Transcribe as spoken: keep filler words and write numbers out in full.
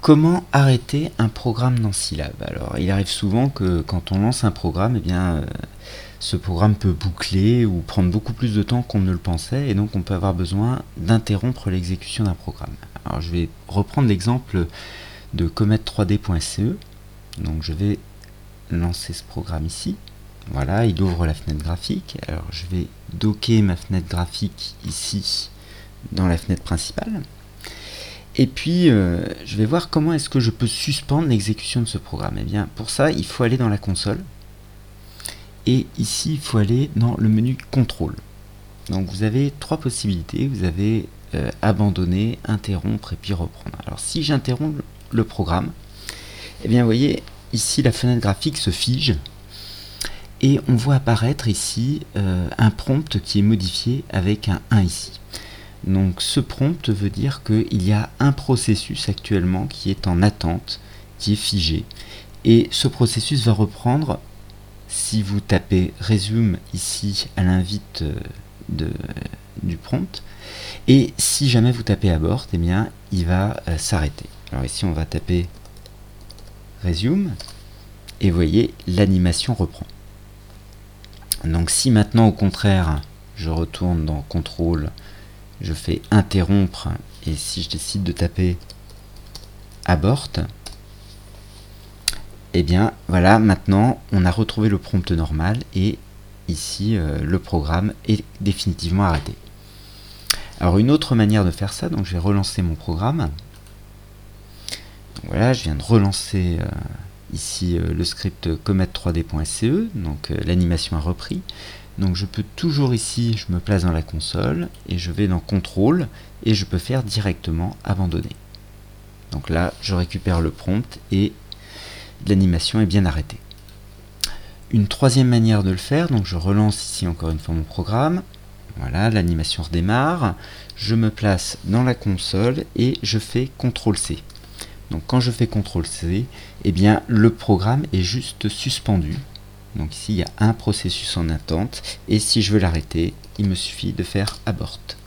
Comment arrêter un programme dans Scilab? Alors, il arrive souvent que quand on lance un programme, eh bien, euh, ce programme peut boucler ou prendre beaucoup plus de temps qu'on ne le pensait, et donc on peut avoir besoin d'interrompre l'exécution d'un programme. Alors, je vais reprendre l'exemple de comet trois d point s c e. Donc, je vais lancer ce programme ici. Voilà, il ouvre la fenêtre graphique. Alors, je vais docker ma fenêtre graphique ici dans la fenêtre principale. Et puis, euh, je vais voir comment est-ce que je peux suspendre l'exécution de ce programme. Et bien, pour ça, il faut aller dans la console. Et ici, il faut aller dans le menu contrôle. Donc, vous avez trois possibilités. Vous avez euh, abandonner, interrompre et puis reprendre. Alors, si j'interromps le programme, eh bien, vous voyez, ici, la fenêtre graphique se fige. Et on voit apparaître ici euh, un prompt qui est modifié avec un un ici. Donc ce prompt veut dire qu'il y a un processus actuellement qui est en attente, qui est figé. Et ce processus va reprendre si vous tapez resume ici à l'invite de, du prompt. Et si jamais vous tapez abort, eh bien il va euh, s'arrêter. Alors ici on va taper resume et vous voyez l'animation reprend. Donc si maintenant au contraire je retourne dans contrôle, je fais interrompre et si je décide de taper abort, et eh bien voilà, maintenant on a retrouvé le prompt normal et ici euh, le programme est définitivement arrêté. Alors une autre manière de faire ça, donc je vais relancer mon programme. Donc, voilà, je viens de relancer euh, ici euh, le script comet trois d point s c e, donc euh, l'animation a repris. Donc je peux toujours ici, je me place dans la console et je vais dans contrôle et je peux faire directement abandonner. Donc là, je récupère le prompt et l'animation est bien arrêtée. Une troisième manière de le faire, donc je relance ici encore une fois mon programme. Voilà, l'animation redémarre. Je me place dans la console et je fais contrôle C. Donc quand je fais contrôle C, eh bien le programme est juste suspendu. Donc ici, il y a un processus en attente, et si je veux l'arrêter, il me suffit de faire abort.